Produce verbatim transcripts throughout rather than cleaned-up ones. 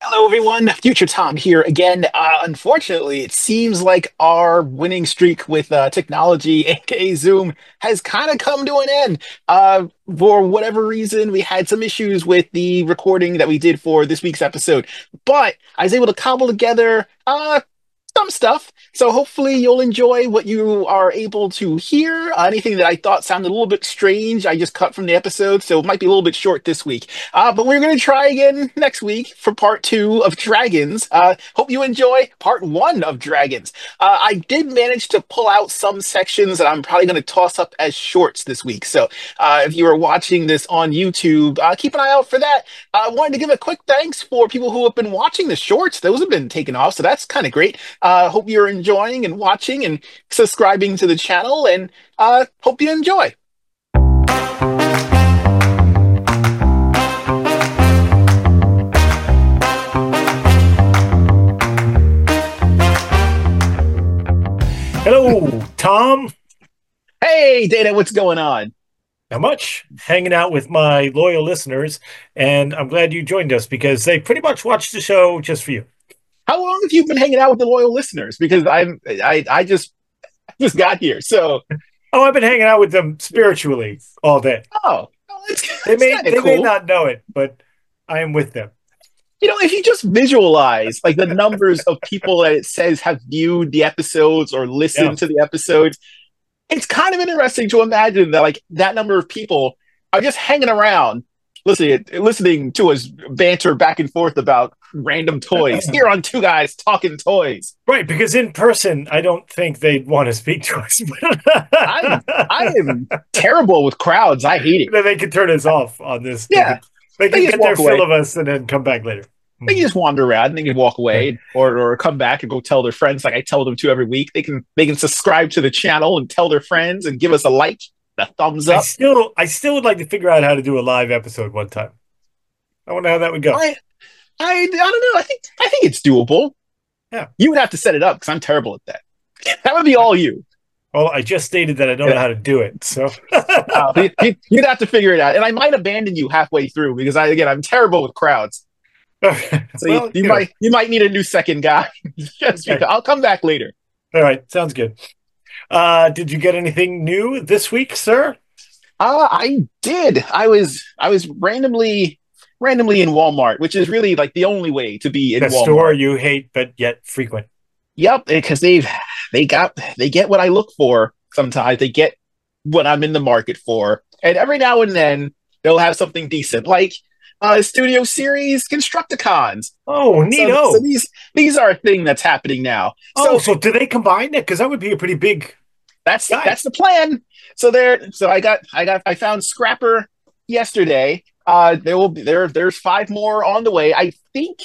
Hello, everyone. Future Tom here again. Uh, unfortunately, it seems like our winning streak with uh, technology, aka Zoom, has kind of come to an end. Uh, for whatever reason, we had some issues with the recording that we did for this week's episode, but I was able to cobble together uh, some stuff. So hopefully you'll enjoy what you are able to hear. Uh, anything that I thought sounded a little bit strange, I just cut from the episode, so it might be a little bit short this week. Uh, but we're going to try again next week for part two of Dragons. Uh, hope you enjoy part one of Dragons. Uh, I did manage to pull out some sections that I'm probably going to toss up as shorts this week. So uh, if you are watching this on YouTube, uh, keep an eye out for that. I wanted to give a quick thanks for people who have been watching the shorts. Those have been taken off, so that's kind of great. Uh, hope you're enjoying and watching and subscribing to the channel, and uh, hope you enjoy. Hello, Tom. Hey, Dana, what's going on? Not much. Hanging out with my loyal listeners, and I'm glad you joined us because they pretty much watched the show just for you. How long have you been hanging out with the loyal listeners? Because I'm I I just just got here, so Oh, I've been hanging out with them spiritually all day. oh, oh, that's, They that's may kind of they may cool. not know it, but I am with them. You know, if you just visualize like the numbers of people that it says have viewed the episodes or Yeah. listened to the episodes, it's kind of interesting to imagine that like that number of people are just hanging around, listening listening to us banter back and forth about random toys here on Two Guys Talking Toys. Right, because in person, I don't think they'd want to speak to us. I I am terrible with crowds. I hate it. Then they could turn us off on this. They Yeah, could, they they could just get their walk away. fill of us and then come back later. They can just wander around and they can walk away or or come back and go tell their friends like I tell them to every week. They can they can subscribe to the channel and tell their friends and give us a like, a thumbs I up. still, I still would like to figure out how to do a live episode one time. I wonder how that would go. I I I don't know. I think I think it's doable. Yeah. You would have to set it up because I'm terrible at that. That would be all you. Well, I just stated that I don't Yeah. know how to do it, so Uh, you- you- you'd have to figure it out, and I might abandon you halfway through because I again I'm terrible with crowds. So well, you, you you might you might need a new second guy. Just Okay. because I'll come back later. know. All right, sounds good. Uh, did you get anything new this week, sir? Uh, I did. I was I was randomly randomly in Walmart, which is really like the only way to be in The Walmart. store you hate but yet frequent. Yep, because they've they got they get what I look for sometimes. They get what I'm in the market for. And every now and then they'll have something decent. Like uh Studio Series Constructicons. Oh, So, neato. so these these are a thing that's happening now. oh, So so do they combine it? Because that would be a pretty big. that's Nice. that's the plan. So there so I got I got I found Scrapper yesterday. Uh there will be there there's five more on the way. I think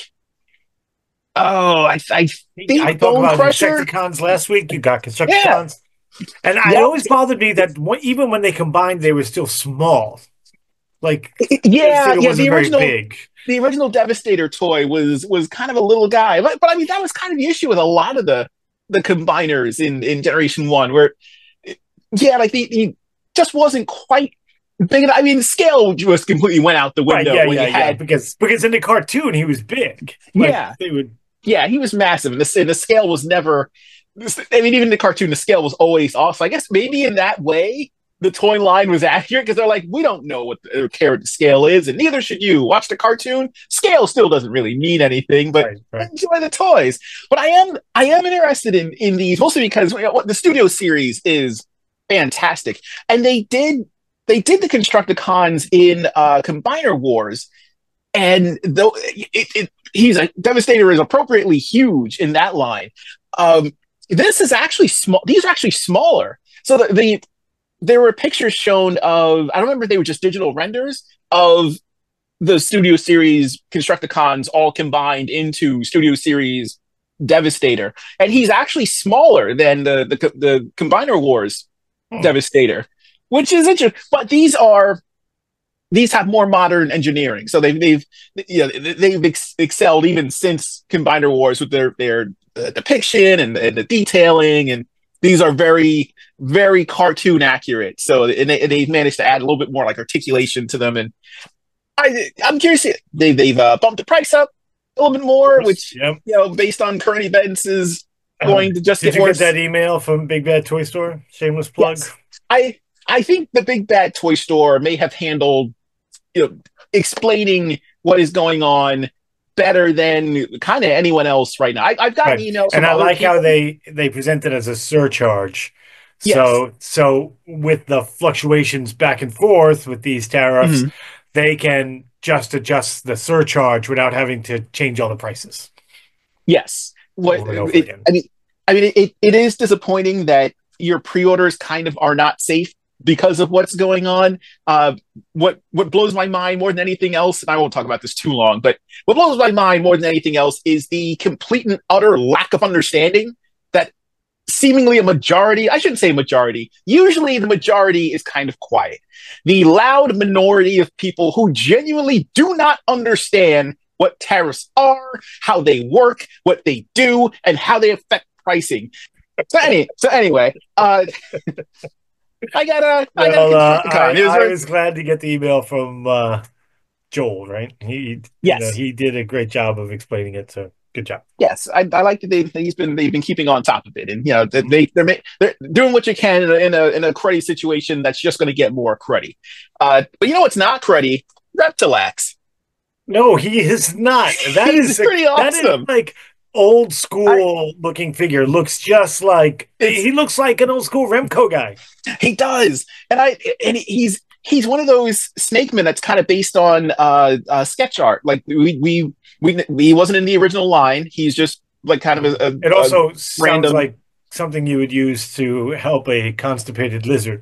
oh I I think I talked Bone about Crusher. Insecticons last week. You got Yeah. Constructicons. And I Yep. always bothered me that one, even when they combined, they were still small. Like, Yeah, it yeah, wasn't the very original big. the original Devastator toy was was kind of a little guy, but but I mean that was kind of the issue with a lot of the the combiners in in Generation One, where yeah, like the, the just wasn't quite big enough. I mean, the scale just completely went out the Right, window yeah, when yeah, you yeah. had Because because in the cartoon he was big. Like, yeah, they would. yeah, he was massive, and the and the scale was never. I mean, even in the cartoon, the scale was always off. So I guess maybe in that way, the toy line was accurate because they're like, we don't know what the character scale is, and neither should you. Watch the cartoon. Scale still doesn't really mean anything, but Right, right. enjoy the toys. But I am I am interested in in these mostly because you know, what the Studio Series is fantastic, and they did they did the Constructicons in uh, Combiner Wars, and though it, it he's a Devastator is appropriately huge in that line. Um, this is actually small. These are actually smaller. So the, the there were pictures shown of I don't remember if they were just digital renders of the Studio Series Constructicons all combined into Studio Series Devastator, and he's actually smaller than the the, the Combiner Wars Hmm. Devastator, which is interesting. But these are these have more modern engineering, so they've they've you know, they've ex- excelled even since Combiner Wars with their their uh, depiction and, and the detailing, and these are very very cartoon accurate. So and they, they've managed to add a little bit more like articulation to them, and I I'm curious. They they've uh, bumped the price up a little bit Of more, course. which, Yep. you know, based on current events, is Um, going to just did get you get worse. that email from Big Bad Toy Store? Shameless plug. Yes, I I think the Big Bad Toy Store may have handled, you know, explaining what is going on better than kind of anyone else right now. I, I've gotten Right. emails And from I other like how people. they they present it as a surcharge. Yes. So so with the fluctuations back and forth with these tariffs, Mhm. they can just adjust the surcharge without having to change all the prices Yes. What over and over it, again. I mean, I mean, it, it is disappointing that your pre-orders kind of are not safe because of what's going on. Uh, what what blows my mind more than anything else, and I won't talk about this too long, but what blows my mind more than anything else is the complete and utter lack of understanding that seemingly a majority, I shouldn't say majority, usually the majority is kind of quiet. The loud minority of people who genuinely do not understand what tariffs are, how they work, what they do, and how they affect pricing. So, any, so anyway, uh, I got a, I got a Well, uh, Constructicon. I It was I very, was glad to get the email from uh, Joel. Right, he you know yes, he did a great job of explaining it. So good job. yes. I, I like that they, he's been, they've been keeping on top of it, and you know, Mhm. they they're they're doing what you can in a in a, in a cruddy situation that's just going to get more cruddy. Uh, but you know what's not cruddy? Reptilax. No, he is not. That He's is a, pretty that is awesome. like old I, school looking figure. Looks just like it's he looks like an old school Remco guy. He does, and I and he's he's one of those snake men that's kind of based on uh, uh, sketch art. Like we we we he wasn't in the original line. He's just like kind of a, It a, a also sounds random. like something you would use to help a constipated lizard.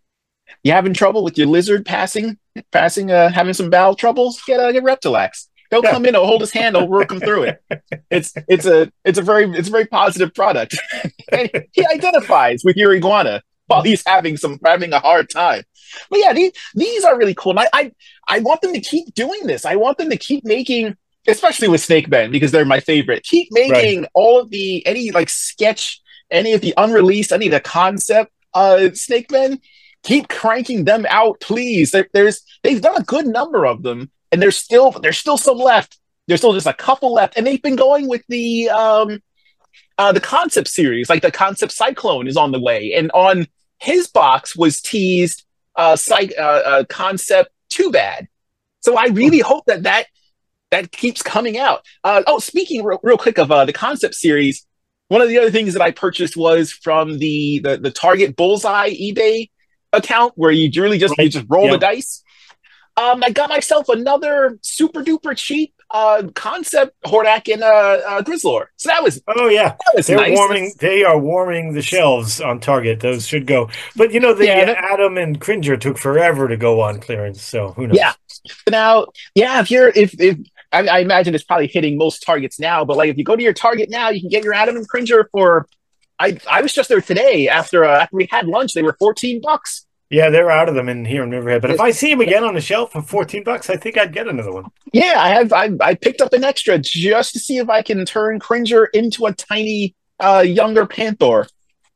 You having trouble with your lizard passing passing uh, having some bowel troubles? Get uh, get Reptilax. He'll Yeah. come in, he'll hold his hand, he'll work him through it. It's it's a it's a very it's a very positive product. And he identifies with your iguana while he's having some having a hard time. But yeah, these these are really cool. And I, I I want them to keep doing this. I want them to keep making, especially with Snake Men, because they're my favorite. Keep Right. making all of the any like sketch, any of the unreleased, any of the concept uh Snake Men. Keep cranking them out, please. There, there's they've done a good number of them, and there's still there's still some left. There's still just a couple left, and they've been going with the um uh, the concept series, like the concept Cyclone is on the way, and on his box was teased uh, psych, uh, uh concept Too Bad. So I really hope that that that keeps coming out. Uh, oh, speaking real, real quick of uh, the concept series, one of the other things that I purchased was from the the, the Target Bullseye eBay account, where you really just you Right. just roll the Yep. dice. Um, I got myself another super duper cheap uh, concept Hordak and uh, uh, Grizzlor. So that was Oh yeah. that was They're nice. warming. They are warming the shelves on Target. Those should go. But you know, the Yeah, uh, that, Adam and Cringer took forever to go on clearance. So who yeah. knows? Now, yeah, if you're if if I, I imagine it's probably hitting most Targets now, but like if you go to your Target now, you can get your Adam and Cringer for. I I was just there today after uh, after we had lunch. They were fourteen bucks. Yeah, they're out of them in here in Riverhead. But if I see him again on the shelf for fourteen bucks, I think I'd get another one. Yeah, I have. I, I picked up an extra just to see if I can turn Cringer into a tiny, uh, younger Panther.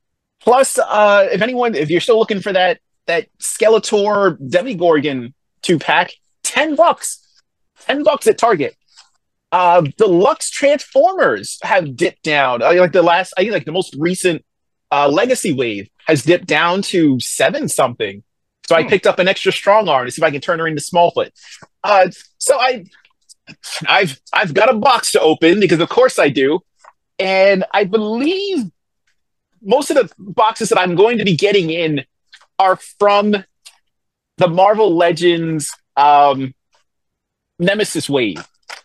Plus, uh, if anyone, if you're still looking for that that Skeletor Demigorgon two pack, ten bucks, ten bucks at Target. Uh, Deluxe Transformers have dipped down. Uh, like the last, I think, like the most recent uh, Legacy wave has dipped down to seven something. So I Hmm. picked up an extra strong arm to see if I can turn her into Smallfoot. Uh, so I I've I've got a box to open because of course I do, and I believe most of the boxes that I'm going to be getting in are from the Marvel Legends um, Nemesis wave.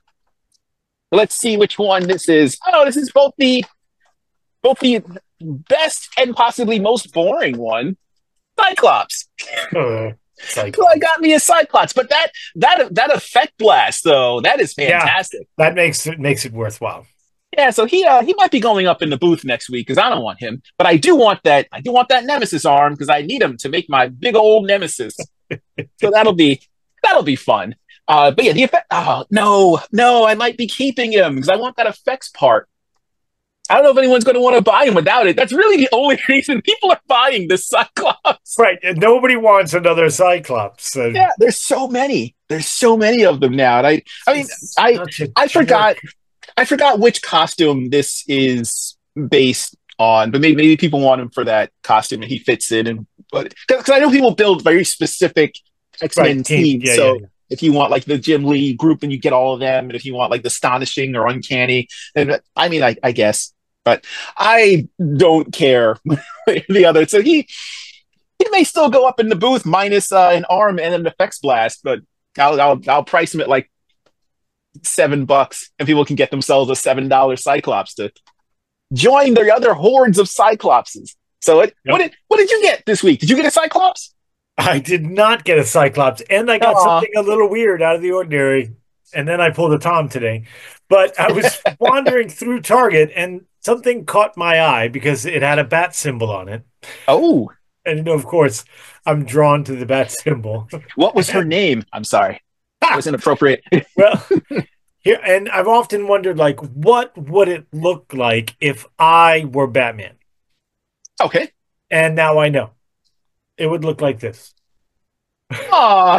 Let's see which one this is. Oh, this is both the both the best and possibly most boring one, Cyclops. Uh, Cyclops. So I got me a Cyclops, but that that that effect blast though, that is fantastic. Yeah, that makes it makes it worthwhile. Yeah, so he uh, he might be going up in the booth next week because I don't want him, but I do want that I do want that Nemesis arm because I need him to make my big old Nemesis. So that'll be that'll be fun. Uh, but yeah, the effect. Oh no, no, I might be keeping him because I want that effects part. I don't know if anyone's going to want to buy him without it. That's really the only reason people are buying this Cyclops. Right. And nobody wants another Cyclops. Uh, Yeah, there's so many. There's so many of them now. And I, I mean, it's I, such a I jerk. forgot. I forgot which costume this is based on, but maybe maybe people want him for that costume and he fits in. And but because I know people build very specific X Men Right, team. teams, Yeah, yeah, so yeah. if you want like the Jim Lee group and you get all of them, and if you want like the astonishing or uncanny, then I mean I, I guess, but I don't care the other. So he he may still go up in the booth minus uh, an arm and an effects blast, but I'll I'll, I'll price him at like seven bucks, and people can get themselves a seven dollar Cyclops to join the other hordes of Cyclopses. So, it, what Yep. did what did you get this week? Did you get a Cyclops? I did not get a Cyclops, and I got Aw. something a little weird out of the ordinary. And then I pulled a Tom today. But I was wandering through Target, and something caught my eye because it had a bat symbol on it. Oh, And you know, of course, I'm drawn to the bat symbol. what was her name? I'm sorry, it was inappropriate. Well, here, and I've often wondered, like, what would it look like if I were Batman? Okay. And now I know. It would look like this. Aw.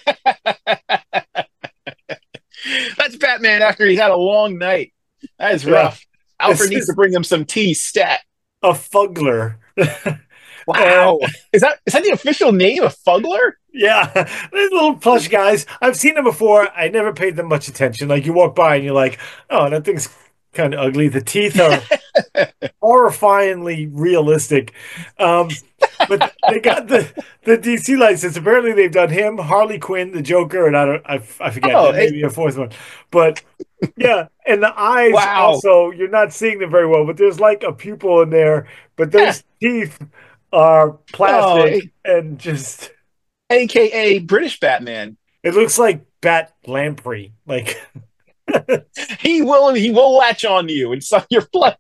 That's Batman after he had a long night. That is Yeah. rough. Alfred This needs is to bring him some tea stat. a Fuggler. Wow. Is that is that the official name of Fuggler? Yeah, these little plush guys. I've seen them before. I never paid them much attention. Like you walk by and you're like, oh, that thing's kind of ugly. The teeth are horrifyingly realistic. Um, but they got the, the D C license. Apparently, they've done him, Harley Quinn, the Joker, and I don't, I, I forget, Oh, and maybe a fourth one. But yeah, and the eyes wow. also, you're not seeing them very well, but there's like a pupil in there. But those teeth are Oh, plastic and just. A K A British Batman. It looks like Bat Lamprey. Like, He will he will latch on to you and suck your blood.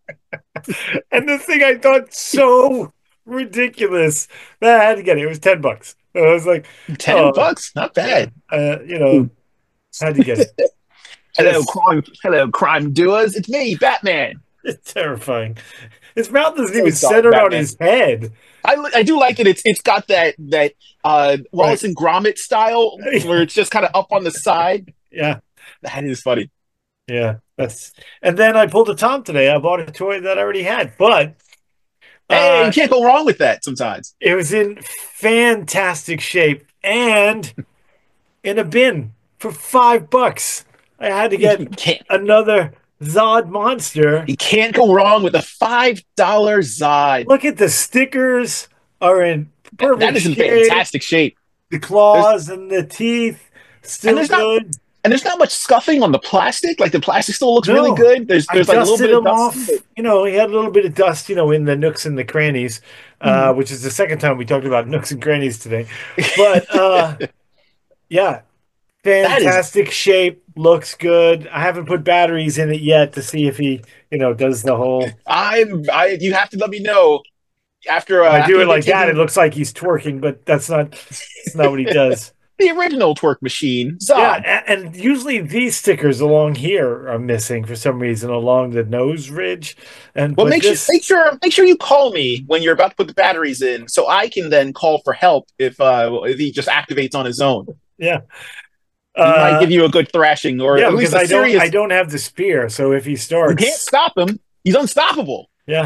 and the thing I thought so ridiculous that I had to get it. It was ten bucks. I was like, Ten oh, bucks, not yeah, bad. uh, you know, had to get it. Hello, Just crime, hello, crime doers. It's me, Batman. it's terrifying. His mouth isn't So even sorry, centered on Batman. his head. I, I do like it. It's it's got that that uh, Wallace Right. and Gromit style where it's just kind of up on the side. Yeah, That is funny. yeah. That's and then I pulled a Tom today. I bought a toy that I already had, but Hey, you uh, can't go wrong with that sometimes. it was in fantastic shape and in a bin for five bucks. I had to You get can't another Zod monster. you can't go wrong with a five dollar Zod. Look at the stickers are in perfect That is in shape. fantastic shape. The There's claws and the teeth and still there's not good. and there's not much scuffing on the plastic. Like the plastic still looks really No, good. There's I there's like a little dusted bit of them dust. off. You know, he had a little bit of dust, you know, in the nooks and the crannies, uh, which is the second time we talked about nooks and crannies today. But uh, yeah, That is fantastic shape, looks good. I haven't put batteries in it yet to see if he, you know, does the whole. I'm I you have to let me know after uh, If I after do you it get like that, it taken looks like he's twerking, but that's not. That's not what he does. the original twerk machine, Yeah, Zod. a- and usually these stickers along here are missing for some reason along the nose ridge, and Well, but make sure this, make sure make sure you call me when you're about to put the batteries in, so I can then call for help if uh if he just activates on his own. yeah, He might uh, give you a good thrashing, or yeah, at least because a I don't, serious. I don't have the spear, so if he You can't starts, stop him. He's unstoppable. yeah.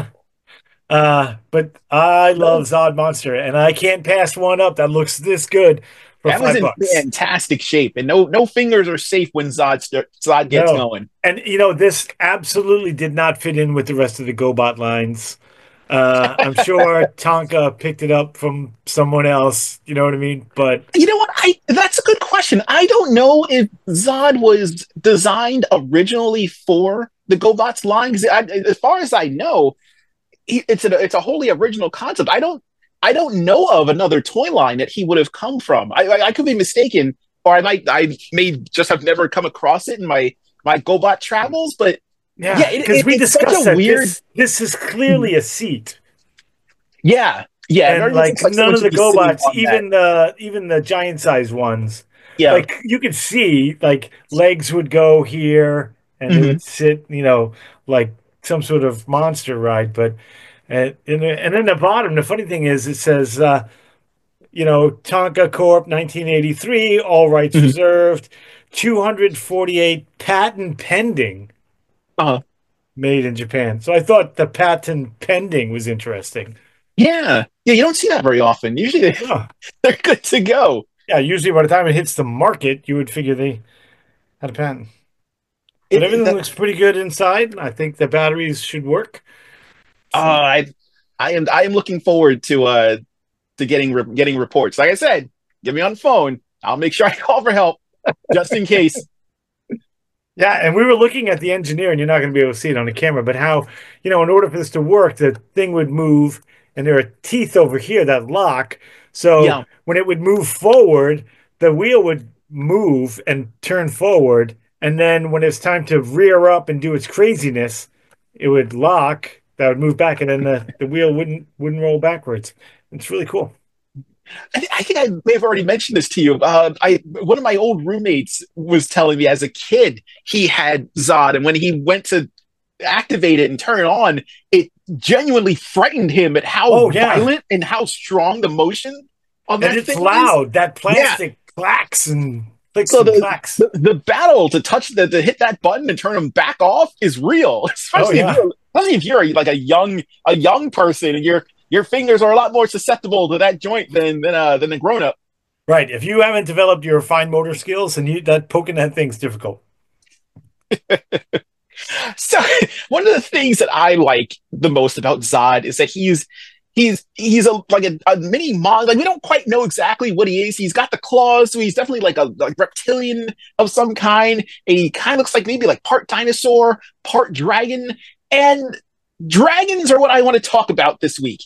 Uh, but I love Zod Monster, and I can't pass one up that looks this good for That was five in bucks. fantastic shape, and no no fingers are safe when Zod st- Zod gets No, going. and you know this absolutely did not fit in with the rest of the GoBot lines. Uh, I'm sure Tonka picked it up from someone else. You know what I mean? But You know what? I that's a good question. I don't know if Zod was designed originally for the GoBots line. 'Cause I, as far as I know, he, it's a it's a wholly original concept. I don't I don't know of another toy line that he would have come from. I I, I could be mistaken, or I might I may just have never come across it in my my GoBot travels. But yeah, yeah, it, because it, we it's such discussed a that weird. this this is clearly a seat, Yeah, yeah. It and very much like looks like none someone of the should be sitting GoBots, on that. even the even the giant size ones, Yeah. like you could see like legs would go here and they Mhm. would sit, you know, like some sort of monster ride. But and and, and then the bottom, the funny thing is, it says. Uh, you know, Tonka Corp, nineteen eighty-three, all rights Mhm. reserved, two hundred forty-eight patent pending. Uh, made in Japan. So I thought the patent pending was interesting. yeah, yeah, you don't see that very often. Usually Oh, they're good to go. yeah, usually by the time it hits the market, you would figure they had a patent. But It, it- everything that, looks pretty good inside. I think the batteries should work. uh, So I, I am I am looking forward to uh to getting re getting reports. Like I said, get me on the phone. I'll make sure I call for help just in case. yeah, and we were looking at the engineer, and you're not going to be able to see it on the camera, but how, you know, in order for this to work, the thing would move, and there are teeth over here that lock. So Yeah, when it would move forward, the wheel would move and turn forward. And then when it's time to rear up and do its craziness, it would lock, that would move back, and then the, the wheel wouldn't wouldn't roll backwards. It's really cool. I, th I think I may have already mentioned this to you. Uh, I one of my old roommates was telling me as a kid he had Zod, and when he went to activate it and turn it on, it genuinely frightened him at how Oh, yeah. violent and how strong the motion on And that it's thing is. loud. That Yeah. plastic clacks and clicks So and the, clacks. the the battle to touch the to hit that button and turn them back off is real, Oh, especially if yeah. you're especially if you're like a young a young person and your your fingers are a lot more susceptible to that joint than than uh than a grown up. Right. If you haven't developed your fine motor skills, and you that poking that thing's difficult. So one of the things that I like the most about Zod is that he's he's he's a like a, a mini mon. Like we don't quite know exactly what he is. He's got the claws, so he's definitely like a like reptilian of some kind. And he kind of looks like maybe like part dinosaur, part dragon. And dragons are what I want to talk about this week.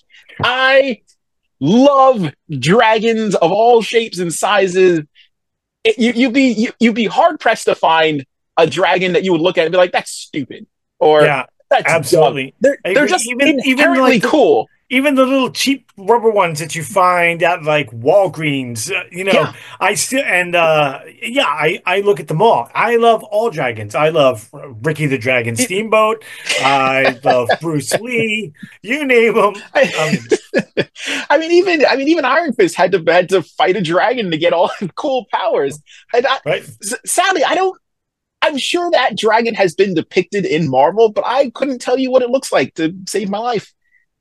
I love dragons of all shapes and sizes. It, you, you'd be you, you'd be hard pressed to find a dragon that you would look at and be like, "That's stupid," or Yeah, "That's dumb." absolutely. They're I they're agree. just Even even inherently like the cool. even the little cheap rubber ones that you find at like Walgreens, uh, you know, Yeah, I still and uh yeah, I I look at them all. I love all dragons. I love uh, Ricky the Dragon it, Steamboat. I love Bruce Lee. You name them. I, Um, I mean, even I mean, even Iron Fist had to had to fight a dragon to get all cool powers. And I, right. sadly, I don't. I'm sure that dragon has been depicted in Marvel, but I couldn't tell you what it looks like to save my life,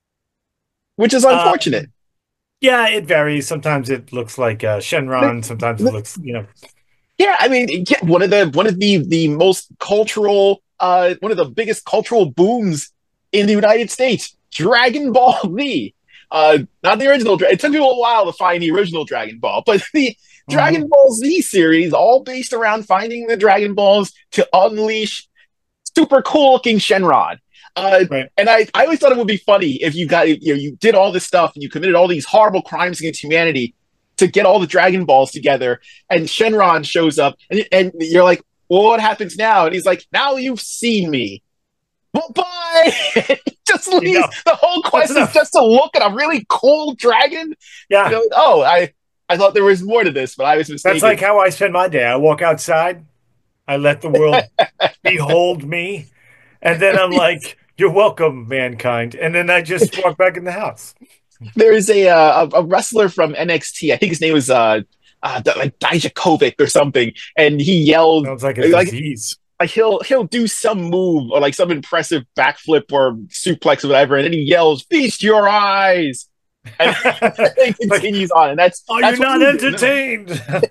which is unfortunate. Um, yeah, it varies. Sometimes it looks like uh, The- Shenron. Sometimes it the- looks, you know, Yeah, I mean, yeah, one of the one of the the most cultural, uh, one of the biggest cultural booms in the United States, Dragon Ball Z. Uh, not the original. It took people a while to find the original Dragon Ball, but the Dragon mhm, Ball Z series, all based around finding the Dragon Balls to unleash super cool looking Shenron. Uh, right. and I, I always thought it would be funny if you got you know you did all this stuff and you committed all these horrible crimes against humanity to get all the Dragon Balls together, and Shenron shows up, and and you're like, well, what happens now? And he's like, now you've seen me. Well, bye. Just You know, leaves. The whole that's quest is enough. just to look at a really cool dragon. You Yeah. know, oh, I I thought there was more to this, but I was That's like mistaken. how I spend my day. I walk outside, I let the world behold me, and then I'm like, "You're welcome, mankind." And then I just walk back in the house. There is a, uh, a a wrestler from N X T. I think his name was uh, uh like Dijakovic or something, and he yelled Sounds like a like disease. like he'll he'll do some move or like some impressive backflip or suplex or whatever, and then he yells, "Feast your eyes!" and he Like, continues on, and that's are you that's what not we do. entertained?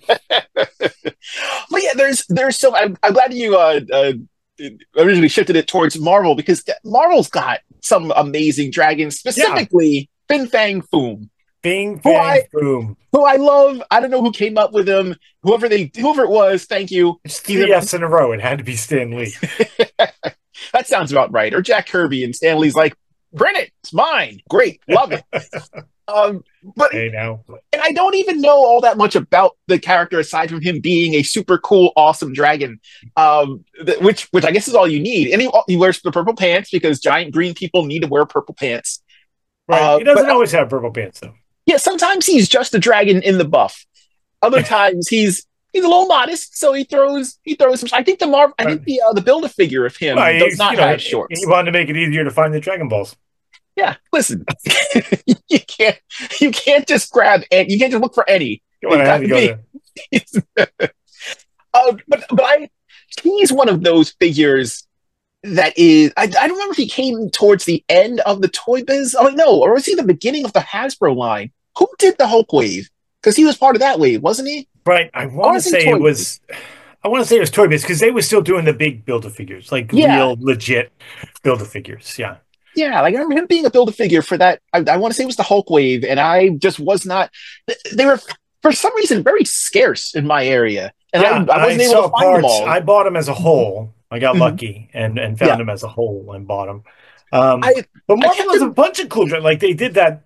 But yeah, there's there's so I'm, I'm glad you uh, uh originally shifted it towards Marvel because Marvel's got some amazing dragons, Yeah. specifically Fin Fang Foom, Bing, who bang, I boom. who I love. I don't know who came up with him. Whoever they whoever it was, thank you. It's He's three a, F's in a row. It had to be Stan Lee. that sounds about right. Or Jack Kirby and Stanley's like, print it, it's mine. Great, love it. Um, but Hey, now. and I don't even know all that much about the character aside from him being a super cool, awesome dragon. Um, th- which which I guess is all you need. And he, he wears the purple pants because giant green people need to wear purple pants. Right. Uh, He but doesn't always have purple pants, though. yeah, sometimes he's just a dragon in the buff. Other times he's he's a little modest, so he throws he throws some. I think the Marv, I think Right. the uh, the build a figure of Well, him does he's, not you know, have he he shorts. wanted to make it easier to find the Dragon Balls. Yeah, listen, you can't you can't just grab and you can't just look for any. Come on, It I got had to to go be. there. uh, but but I he's one of those figures that is, I, I don't remember if he came towards the end of the Toy Biz. Oh no, or was he the beginning of the Hasbro line? Who did the Hulk wave? Because he was part of that wave, wasn't he? Right. I I want want to to say say it Toy Biz. was. I want to say it was Toy Biz because they were still doing the big Build-A-Figures, like Yeah, real legit Build-A-Figures. Yeah. yeah. Like I remember him being a Build-A-Figure for that. I, I want to say it was the Hulk wave, and I just was not. They were for some reason very scarce in my area, and Yeah. I I I wasn't able to saw find them parts. all. I bought them as a Mhm. whole. I got Mhm. lucky and and found Yeah, them as a whole and bought them. Um, I but I Marvel kept has a them. bunch of cool. Like they did that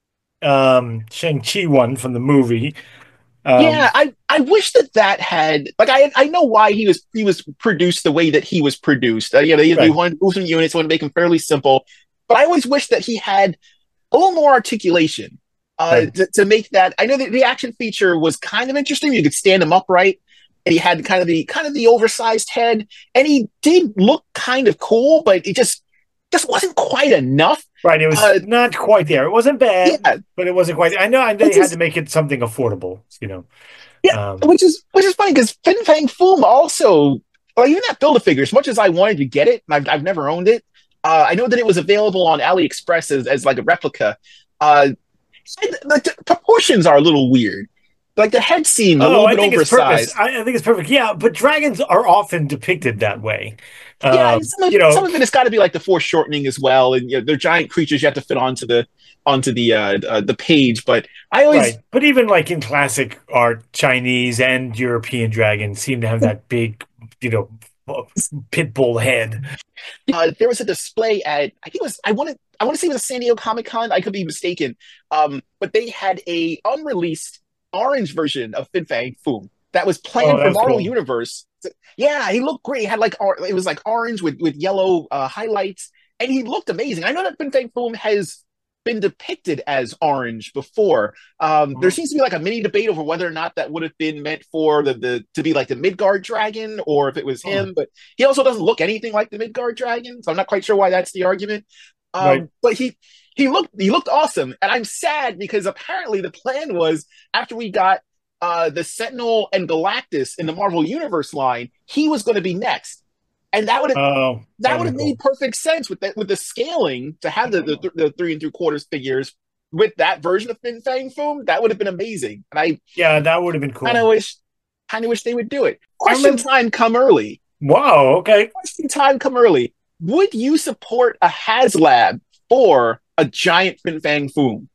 um Shang-Chi one from the movie. Um, Yeah, I I wish that that had like I I know why he was he was produced the way that he was produced. Uh, you know, they, they right. wanted to move some units, wanted to make him fairly simple, but I always wish that he had a little more articulation uh, Right. to, to make that. I know that the action feature was kind of interesting. You could stand him upright, and he had kind of the kind of the oversized head, and he did look kind of cool, but it just just wasn't quite enough. Right. It was Uh, not quite there. It wasn't bad, yeah, but it wasn't quite. I know. I know they which had to is make it something affordable. You know. yeah, Um, which is which is funny because Fin Fang Foom also, well, even that Build a Figure, as much as I wanted to get it, and I've, I've never owned it. Uh, I know that it was available on AliExpress as, as like a replica. Uh, the, the proportions are a little weird. Like the head seemed a oh, little I bit think it's purpose. oversized. I, I think it's perfect. Yeah, but dragons are often depicted that way. Yeah, Uh, and some of you some know, of it has got to be like the foreshortening as well, and you know, they're giant creatures you have to fit onto the onto the uh, uh, the page. But I always right. But even like in classic art, Chinese and European dragons seem to have that big, you know, pit bull head. uh, there was a display at I think it was I want to I want to say it was a San Diego Comic Con. I could be mistaken, um, but they had a unreleased orange version of Fin Fang Foom that was Oh, planned for that's Marvel cool. Universe. Yeah, he looked great. He had like it was like orange with with yellow uh, highlights, and he looked amazing. I know that Fin Fang Foom has been depicted as orange before. Um, there Mhm. seems to be like a mini debate over whether or not that would have been meant for the, the to be like the Midgard dragon or if it was Hmm. him. But he also doesn't look anything like the Midgard dragon, so I'm not quite sure why that's the argument. Right. Um, but he he looked he looked awesome, and I'm sad because apparently the plan was after we got uh, the Sentinel and Galactus in the Marvel Universe line, he was going to be next, and that would have Oh, that that'd would be have made cool. perfect sense with that with the scaling to have the, the the three and three quarters figures with that version of Fin Fang Foom. That would have been amazing, and I Yeah, that would have been kind of cool. wish kind of wish they would do it. I Question remember. time, come early. Wow. Okay. Question time, come early. Would you support a HasLab for a giant Fin Fang Foom?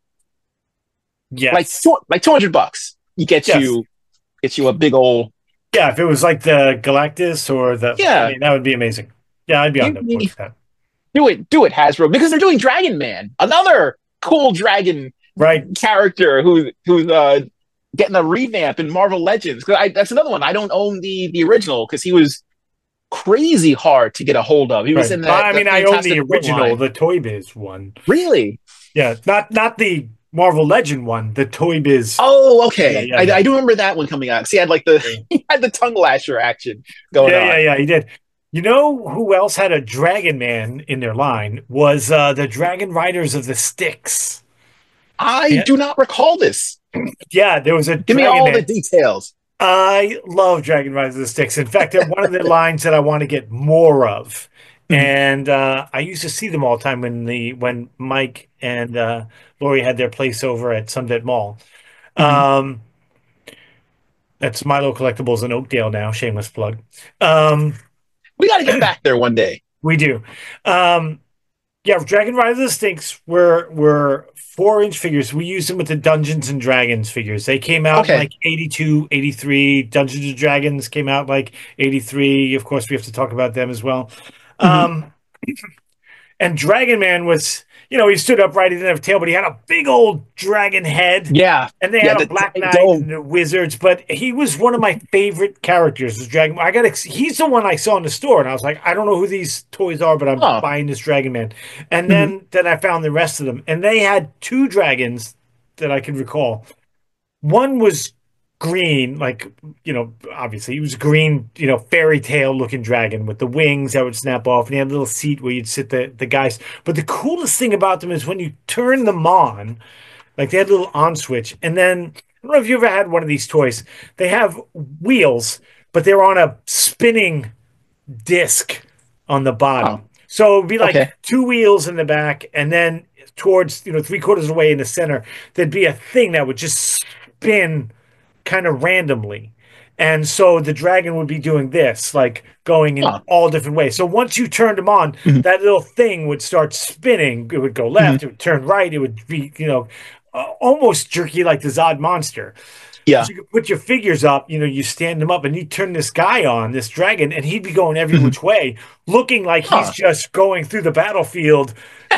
Like Yes. two, like two hundred bucks. You get Yes. you get you a big old Yeah. If it was like the Galactus or the, I yeah. mean, that would be amazing. Yeah, I'd be on Give the board me for that. do it, do it, Hasbro, because they're doing Dragon Man, another cool dragon Right. character who who's uh, getting a revamp in Marvel Legends. Because that's another one. I don't own the the original because he was crazy hard to get a hold of. He was Right. in that I the mean, I own the Fantastic Four original, line. the Toy Biz one. Really? Yeah, not not the Marvel Legend one, the Toy Biz. Oh, Yeah, okay. yeah, I, yeah. I do remember that one coming out. 'Cause he had like the Yeah, he had the tongue lasher action going yeah, yeah, on. yeah, he did. You know who else had a Dragon Man in their line was uh the Dragon Riders of the Styx. I Yeah, do not recall this. yeah, there was a Give me Dragon all the Man. details. I love Dragon Riders of the Styx. In fact, they're one of the lines that I want to get more of. Mhm, And uh, I used to see them all the time when the when Mike and uh, Lori had their place over at Sunset Mall. mhm. Um, that's Milo Collectibles in Oakdale now. Shameless plug. Um, We got to get back there one day. we do. Um, yeah, Dragon Riders of the Styx were were four inch figures. We used them with the Dungeons and Dragons figures. They came out in Okay. like eighty-two, eighty-three. Dungeons and Dragons came out like eighty-three. Of course, we have to talk about them as well. Mhm. Um, and Dragon Man was, you know, he stood upright, he didn't have a tail, but he had a big old dragon head. Yeah. And they Yeah. had a The Black giant Knight dome. and the Wizards, but he was one of my favorite characters. Was Dragon? I got he's the one I saw in the store, and I was like, I don't know who these toys are, but I'm Oh. buying this Dragon Man. And Mhm. then then I found the rest of them, and they had two dragons that I could recall. One was green, like, you know, obviously he was a green, you know, fairy tale looking dragon with the wings that would snap off, and he had a little seat where you'd sit the the guys. But the coolest thing about them is when you turn them on. Like they had a little on switch. And then I don't know if you ever had one of these toys. They have wheels, but they're on a spinning disc on the Oh, bottom. So it'd be like okay. two wheels in the back, and then towards, you know, three quarters of the way in the center, there'd be a thing that would just spin kind of randomly. And so the dragon would be doing this, like going in Oh, all different ways. So once you turned them on, mhm, that little thing would start spinning. It would go mhm. left, it would turn right, it would be, you know, uh, almost jerky like the Zod monster. But Yeah. you could put your figures up, you know, you stand them up and you turn this guy on, this dragon, and he'd be going every Mhm. which way, looking like he's Huh. just going through the battlefield,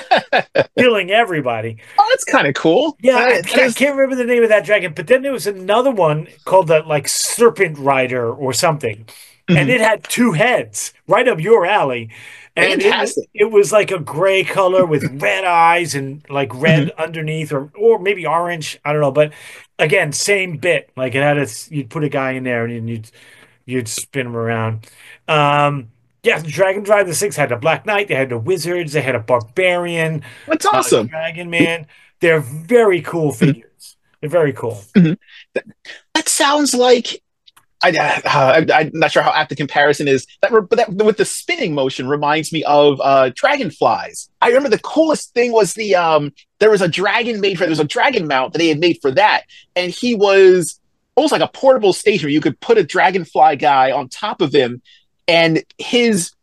killing everybody. Oh, that's kind of cool. Yeah, I That, that can't, is. can't remember the name of that dragon, but then there was another one called the like Serpent Rider or something, and Mhm. it had two heads, right up your alley, and it wa- Fantastic. it was like a gray color with red eyes and like red Mhm. underneath, or or maybe orange, I don't know, but again, same bit. Like it had a, you'd put a guy in there and you'd you'd spin him around. Um, yeah, Dragon Drive the Six had a Black Knight, they had the Wizards, they had a Barbarian, That's uh, awesome. Dragon Man. They're very cool Mhm. figures. They're very cool. Mhm. That, that sounds like I, uh, I, I'm not sure how apt the comparison is. That, but that with the spinning motion reminds me of uh, dragonflies. I remember the coolest thing was the um, there was a dragon made for there was a dragon mount that they had made for that, and he was almost like a portable station where you could put a dragonfly guy on top of him, and his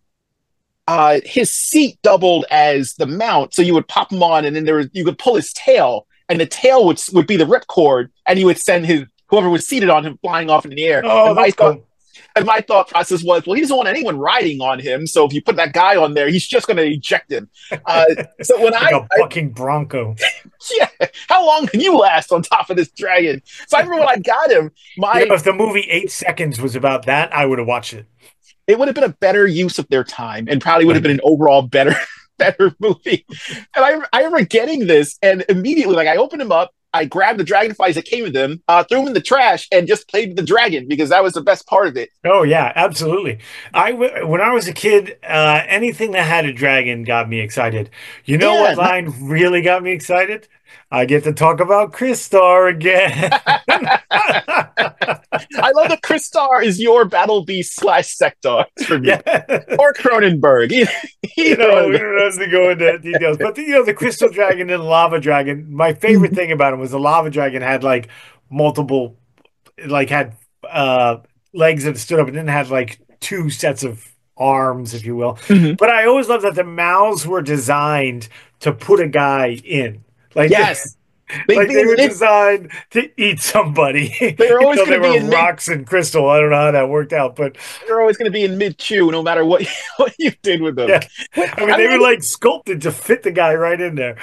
uh, his seat doubled as the mount, so you would pop him on, and then there was you could pull his tail, and the tail would would be the ripcord, and you would send his whoever was seated on him flying off in the air. Oh, And my that's thought cool. and my thought process was, well, he doesn't want anyone riding on him, so if you put that guy on there, he's just going to eject him. Uh, so when Like I, a I, bucking bronco. yeah, how long can you last on top of this dragon? So I remember when I got him, You know, my if the movie Eight Seconds was about that, I would have watched it. it would have been a better use of their time, and probably would have Right. been an overall better better movie. And I I remember getting this, and immediately, like I opened him up, I grabbed the dragonflies that came with them, uh, threw them in the trash, and just played with the dragon because that was the best part of it. Oh yeah, absolutely. I w- when I was a kid, uh, anything that had a dragon got me excited. You know Yeah, what line really got me excited? I get to talk about Crystar again. I love that Kristar is your Battle Beast slash Sector for me, Yeah. or Cronenberg. Either, You either one know, of we them. don't have to go into details, but the, you know, the crystal dragon and the lava dragon. My favorite thing about him was the lava dragon had like multiple, like had uh legs that stood up, and then had like two sets of arms, if you will. Mhm. But I always loved that the mouths were designed to put a guy in, like they, Yes, they, like they, they were they, designed to eat somebody, they're even always though going they to be were in mid. rocks and crystal. I don't know how that worked out, but They're always going to be in mid chew, no matter what what you did with them. yeah, But I mean I they were mean, like sculpted to fit the guy right in there.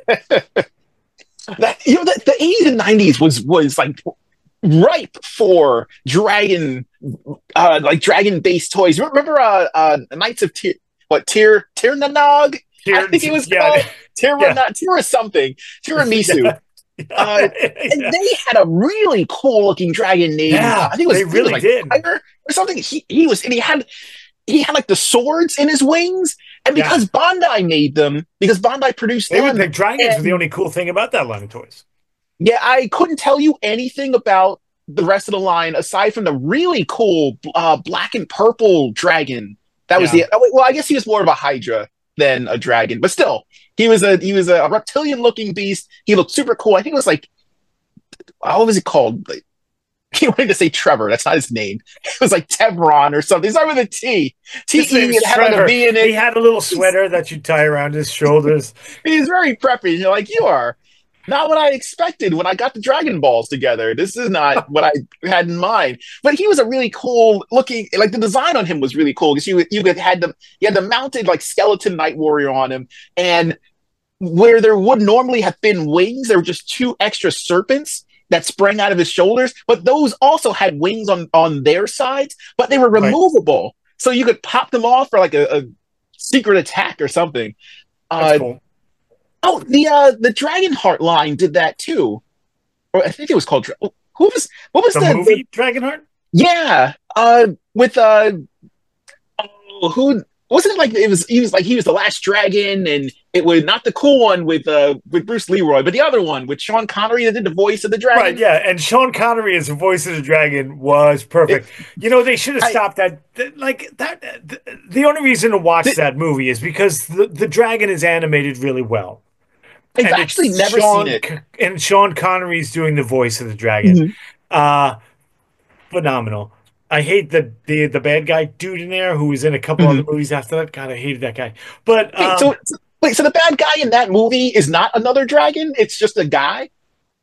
that you know, the, the eighties and nineties was was like ripe for dragon, uh, like dragon based toys. Remember, uh, uh, Knights of Tyr, what Tyr Tirnanog? I think it was Yeah, called Tira, yeah, not Tira something, Tiramisu. yeah, Uh, and yeah, they had a really cool looking dragon named uh, yeah. I think it was, They I think it was really like did. Fire or something. He he was and he had he had like the swords in his wings, and Yeah, because Bandai made them, because Bandai produced they were them, the dragons were the and only cool thing about that line of toys. yeah, I couldn't tell you anything about the rest of the line aside from the really cool uh, black and purple dragon. That was Yeah, the oh, wait, well, I guess he was more of a Hydra than a dragon, but still, he was a he was a reptilian looking beast. He looked super cool. I think it was like what was it called? Like, he wanted to say Trevor. That's not his name. It was like Tevron or something. It started with a T. T his E and name's it had like a Trevor. V in He it. had a little He's, sweater that you tie around his shoulders. he's very preppy. You're like, you are not what I expected when I got the Dragon Balls together. This is not what I had in mind. But he was a really cool looking. Like the design on him was really cool because you you had the you had the mounted like skeleton Night Warrior on him, and where there would normally have been wings, there were just two extra serpents that sprang out of his shoulders, but those also had wings on on their sides, but they were Right. removable, so you could pop them off for like a, a secret attack or something. That's Uh, cool. oh, the uh, the Dragonheart line did that too, or I think it was called. Dra- Who was what was The the, the movie Dragonheart? yeah uh with uh oh, who wasn't it like it was he was like he was the last dragon and It was not the cool one with uh with Bruce Leroy, but the other one with Sean Connery that did the voice of the Right, dragon. yeah, and Sean Connery as the voice of the dragon was It, perfect. You know, they should have I, stopped that. that- Like that, the, the only reason to watch th- that movie is because the, the dragon is animated really well, I've and actually it's never seen Sean it. and Sean Connery's doing the voice of the dragon. Mhm. Uh, Phenomenal. I hate the the the bad guy dude in there who was in a couple other Mhm. movies after that. God, I hated that guy. But Wait, um, so wait, so the bad guy in that movie is not another dragon? It's just a guy?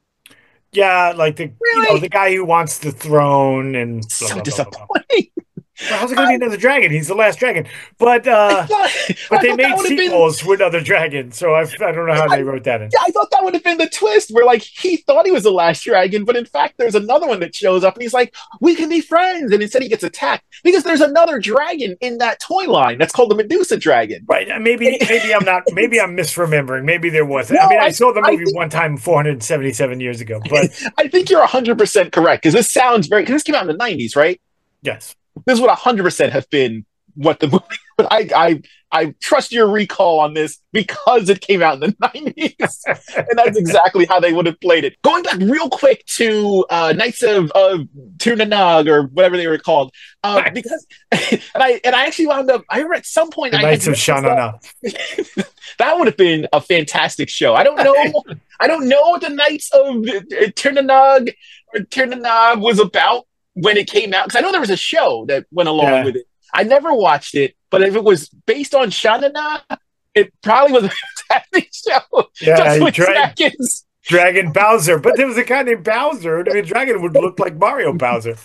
yeah, like the you know Really? the guy who wants the throne and blah So blah blah blah blah. disappointing. Well, how's it going to I, be another dragon? He's the last dragon. But I uh, thought but I they thought that made would have been sequels with other dragons, so I I don't know how I, they wrote that in. yeah, I thought that would have been the twist where like he thought he was the last dragon, but in fact there's another one that shows up and he's like, we can be friends. And instead he gets attacked because there's another dragon in that toy line that's called the Medusa dragon. Right? uh, Maybe maybe I'm not. Maybe I'm misremembering. Maybe there was. I No, mean, I I saw the I movie think one time four hundred seventy-seven years ago. But I think you're one hundred percent correct because this sounds very because this came out in the nineties, right? yes, This would one hundred percent have been what the movie. But I, I, I trust your recall on this because it came out in the nineties, and that's exactly how they would have played it. Going back real quick to uh, Knights of, of Tirnanag or whatever they were called, uh, right. because and I and I actually wound up. I remember at some point The I had Knights of Shanana. that, that would have been a fantastic show. I don't know. I don't know what the Knights of Tirnanag or Tirnanag was about when it came out because I know there was a show that went along Yeah. with it. I never watched it, but if it was based on Shanana, it probably was a fantastic show. Yeah, Just with dra- dragons. Dragon Bowser. But there was a guy named Bowser. I mean, Dragon would look like Mario Bowser.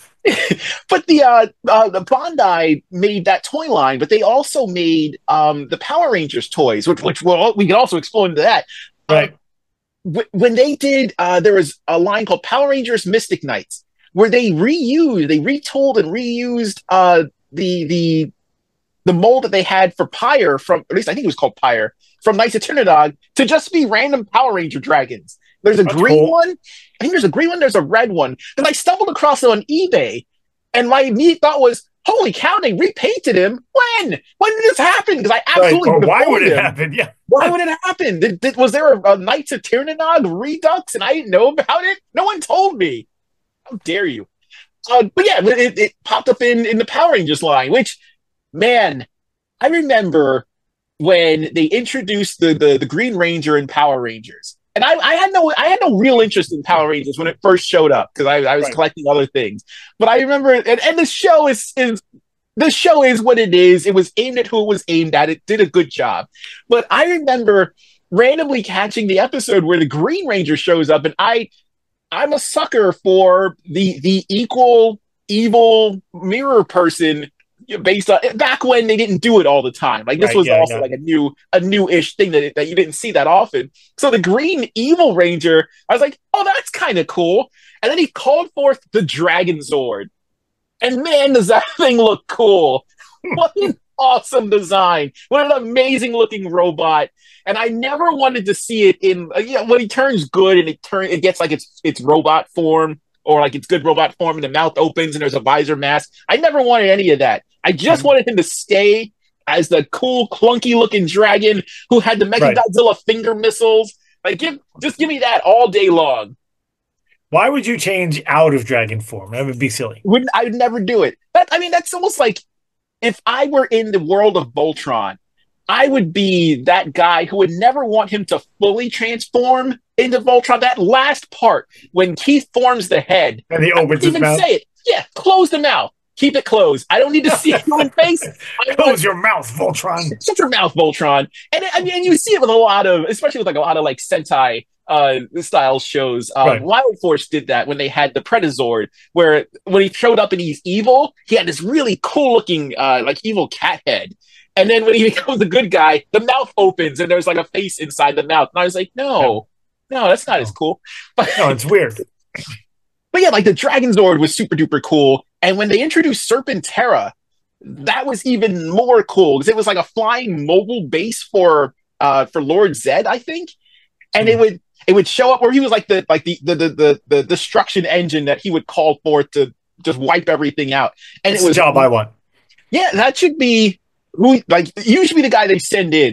But the uh, uh, the Bandai made that toy line, but they also made um, the Power Rangers toys, which which we'll, we can also explore into that. Right. Um, wh- when they did, uh, there was a line called Power Rangers Mystic Knights, where they reused, they retooled and reused uh, the the the mold that they had for Pyre from, at least I think it was called Pyre, from Knights of Trinidad to just be random Power Ranger dragons. There's a That's green cool. one. I think there's a green one. There's a red one. Because I stumbled across it on eBay, and my immediate thought was, "Holy cow! They repainted him. When? When did this happen?" Because I Right. absolutely Or would have why told would it him. happen? Yeah. Why would it happen? Did, did, was there a, a Knights of Tirnanag Redux, and I didn't know about it? No one told me. How dare you? Uh, but yeah, it, it popped up in in the Power Rangers line, which, man, I remember when they introduced the the, the Green Ranger in Power Rangers. And I, I had no I had no real interest in Power Rangers when it first showed up because I, I was Right. collecting other things. But I remember and, and the show is is the show is what it is. It was aimed at who it was aimed at. It did a good job. But I remember randomly catching the episode where the Green Ranger shows up, and I I'm a sucker for the the equal evil mirror person based on back when they didn't do it all the time. Like this Right. was Yeah. also Yeah. like a new a new-ish thing that that you didn't see that often. So the green evil ranger, I was like, oh, that's kind of cool. And then he called forth the Dragon Zord. And man, does that thing look cool. What an awesome design. What an amazing looking robot. And I never wanted to see it in uh, you know, when he turns good and it turn it gets like its its robot form or like its good robot form and the mouth opens and there's a visor mask. I never wanted any of that. I just Mhm. wanted him to stay as the cool, clunky looking dragon who had the Right. Mechagodzilla finger missiles. Like give just give me that all day long. Why would you change out of dragon form? That would be silly. Wouldn't I would never do it. That I mean, that's almost like if I were in the world of Voltron, I would be that guy who would never want him to fully transform into Voltron. That last part when Keith forms the head, And he I opens wouldn't his even mouth. say it. Yeah, close the mouth. Keep it closed. I don't need to see it human face. I want Close your mouth, Voltron. shut your mouth, Voltron. And I mean, you see it with a lot of, especially with like a lot of like Sentai uh style shows. Um, Right. Wild Force did that when they had the Predazord, where when he showed up and he's evil, he had this really cool looking uh like evil cat head. And then when he becomes a good guy, the mouth opens and there's like a face inside the mouth. And I was like, no, no, that's not No. as cool. But No, it's weird. but yeah, like the Dragon Zord was super duper cool. And when they introduced Serpentera, that was even more cool because it was like a flying mobile base for uh for Lord Zed, I think. And it would it would show up where he was like the like the the the the, the destruction engine that he would call forth to just wipe everything out. And It's it the was job I want. yeah, that should be who like you should be the guy they send in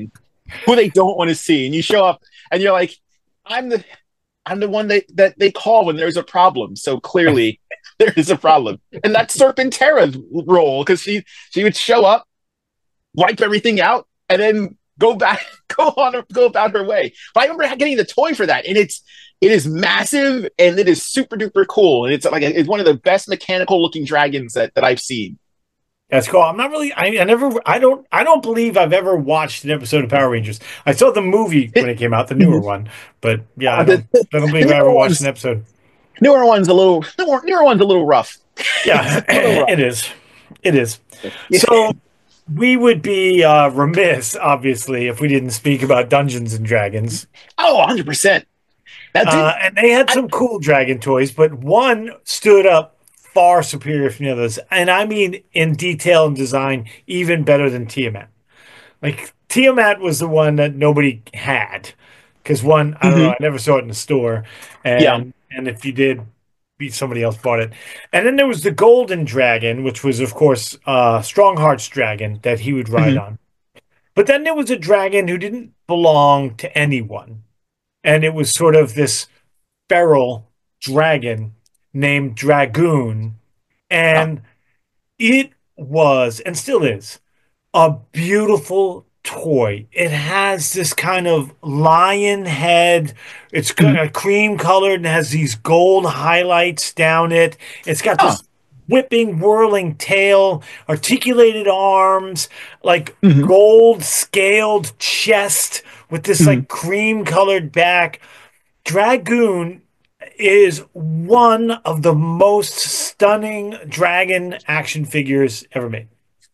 who they don't want to see, and you show up and you're like, I'm the I'm the one that, that they call when there's a problem. So clearly there is a problem. And that's Serpentera's role, because she she would show up, wipe everything out, and then go back, go on, go about her way. But I remember getting the toy for that, and it's it is massive and it is super duper cool, and it's like a, it's one of the best mechanical looking dragons that, that I've seen. That's cool. I'm not really. I, I never. I don't. I don't believe I've ever watched an episode of Power Rangers. I saw the movie when it came out, the newer one. But yeah, I don't. I don't believe I ever watched an episode. Newer one's a little. Newer, newer one's a little rough. Yeah, little rough. It is. It is. Yeah. So we would be uh, remiss, obviously, if we didn't speak about Dungeons and Dragons. Oh, one hundred percent. Uh, and they had some I, cool dragon toys, but one stood up far superior from the others, and I mean in detail and design even better than Tiamat. Like Tiamat was the one that nobody had, because one, I don't mm-hmm. know, I never saw it in the store, and yeah. and if you did, somebody else bought it. And then there was the Golden Dragon, which was of course uh Strongheart's dragon that he would ride mm-hmm. on. But then there was a dragon who didn't belong to anyone, and it was sort of this feral dragon named Dragoon, and oh. it was, and still is, a beautiful toy. It has this kind of lion head. It's kind of cream colored and has these gold highlights down it. It's got this oh. whipping, whirling tail, articulated arms, like mm-hmm. gold scaled chest with this mm-hmm. like cream colored back. Dragoon is one of the most stunning dragon action figures ever made.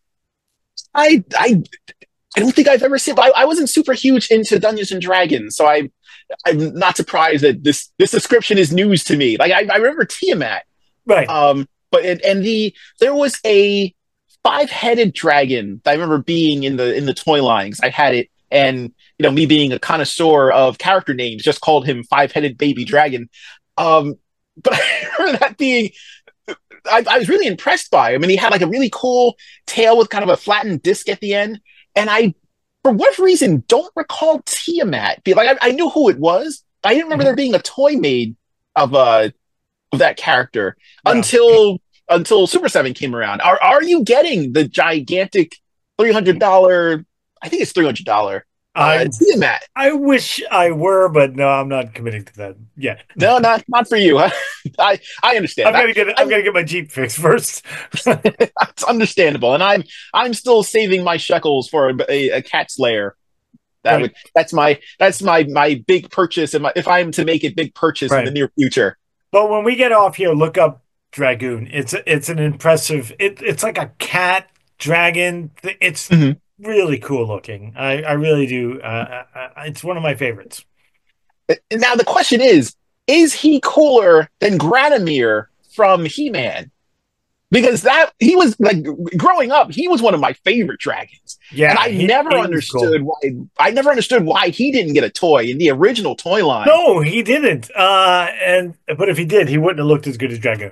I I I don't think I've ever seen. But I, I wasn't super huge into Dungeons and Dragons, so I I'm not surprised that this this description is news to me. Like I, I remember Tiamat, right? Um, but it, and the there was a five-headed dragon that I remember being in the in the toy lines. I had it, and you know, me being a connoisseur of character names, just called him Five-Headed Baby Dragon. Um, but I remember that being, I, I was really impressed by him. I mean, he had like a really cool tail with kind of a flattened disc at the end. And I, for whatever reason, don't recall Tiamat. Like, I, I knew who it was. I didn't remember there being a toy made of uh of that character yeah. until until Super seven came around. Are are you getting the gigantic three hundred dollars? I think it's three hundred dollars. Uh, Tiamat. I wish I were, but no, I'm not committing to that yet. No, not not for you. I I understand. I'm gonna get I'm, I'm gonna get my Jeep fixed first. That's understandable, and I'm I'm still saving my shekels for a, a, a cat's lair. That right. would that's my that's my my big purchase, and if I'm to make a big purchase right. in the near future. But when we get off here, look up Dragoon. It's it's an impressive. It, it's like a cat dragon. It's. Mm-hmm. Really cool looking. I, I really do. Uh, I, it's one of my favorites. Now the question is: is he cooler than Granomir from He-Man? Because that he was like growing up, he was one of my favorite dragons. Yeah, and I he, never he understood cool. why. I never understood why he didn't get a toy in the original toy line. No, he didn't. Uh, and but if he did, he wouldn't have looked as good as Dragoon.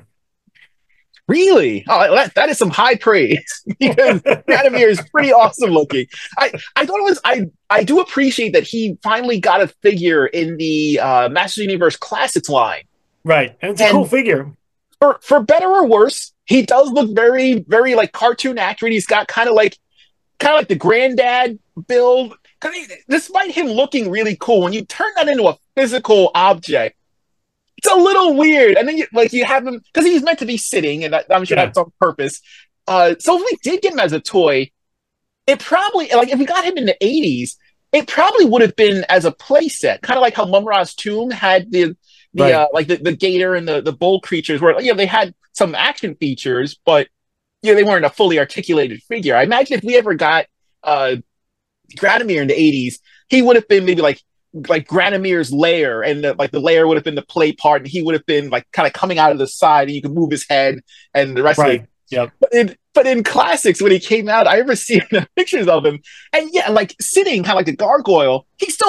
Really? Oh, that, that is some high praise, because Granomir is pretty awesome looking. I, I thought it was, I, I do appreciate that he finally got a figure in the uh, Masters Universe Classics line. Right. And it's a and cool figure. For, for better or worse, he does look very, very like cartoon accurate. He's got kind of like, kind of like the granddad build. He, despite him looking really cool, when you turn that into a physical object, it's a little weird. And then you, like you have him, because he's meant to be sitting, and I'm sure yeah. that's on purpose. Uh, so if we did get him as a toy, it probably, like if we got him in the eighties, it probably would have been as a play set, kind of like how Mum-Ra's Tomb had the, the right. uh, like the, the gator and the, the bull creatures, where you know they had some action features, but you know they weren't a fully articulated figure. I imagine if we ever got uh, Granomir in the eighties, he would have been maybe like like Granomir's lair, and the, like the lair would have been the play part, and he would have been like kind of coming out of the side, and you could move his head, and the rest right. of it. Yep. But in, but in classics, when he came out, I remember seeing the pictures of him, and yeah, like sitting kind of like the gargoyle, he still looked